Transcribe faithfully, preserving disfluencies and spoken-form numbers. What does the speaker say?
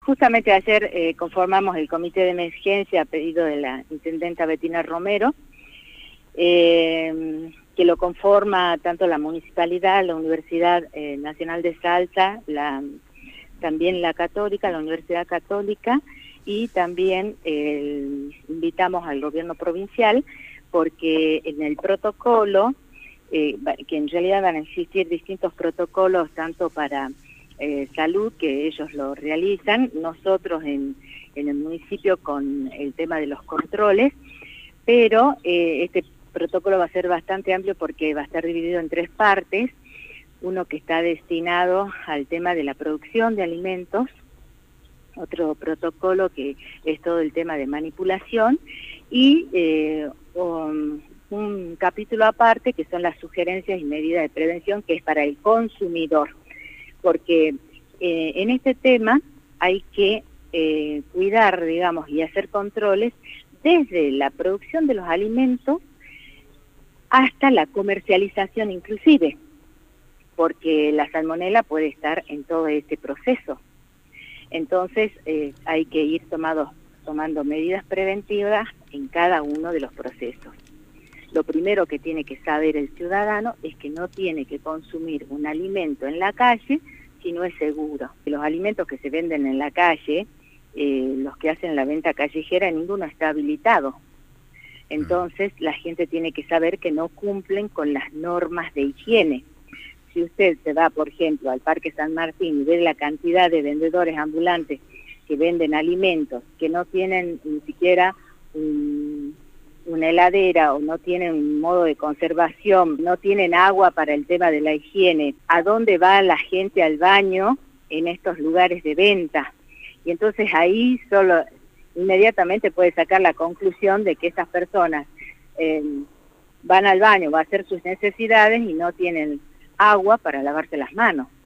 justamente ayer eh, conformamos el comité de emergencia a pedido de la intendenta Betina Romero, eh, que lo conforma tanto la municipalidad, la Universidad eh, Nacional de Salta, la, también la Católica, la Universidad Católica, y también eh, invitamos al gobierno provincial, porque en el protocolo, eh, que en realidad van a existir distintos protocolos tanto para eh, salud, que ellos lo realizan, nosotros en, en el municipio con el tema de los controles, pero eh, este protocolo va a ser bastante amplio porque va a estar dividido en tres partes: uno que está destinado al tema de la producción de alimentos, otro protocolo que es todo el tema de manipulación, y eh, un, un capítulo aparte que son las sugerencias y medidas de prevención, que es para el consumidor, porque eh, en este tema hay que eh, cuidar, digamos, y hacer controles desde la producción de los alimentos hasta la comercialización inclusive, porque la salmonela puede estar en todo este proceso. Entonces eh, hay que ir tomado, tomando medidas preventivas en cada uno de los procesos. Lo primero que tiene que saber el ciudadano es que no tiene que consumir un alimento en la calle si no es seguro. Los alimentos que se venden en la calle, eh, los que hacen la venta callejera, ninguno está habilitado. Entonces la gente tiene que saber que no cumplen con las normas de higiene. Si usted se va, por ejemplo, al Parque San Martín y ve la cantidad de vendedores ambulantes que venden alimentos, que no tienen ni siquiera un, una heladera o no tienen un modo de conservación, no tienen agua para el tema de la higiene, ¿a dónde va la gente al baño en estos lugares de venta? Y entonces ahí solo inmediatamente puede sacar la conclusión de que estas personas eh, van al baño, va a hacer sus necesidades y no tienen agua para lavarse las manos.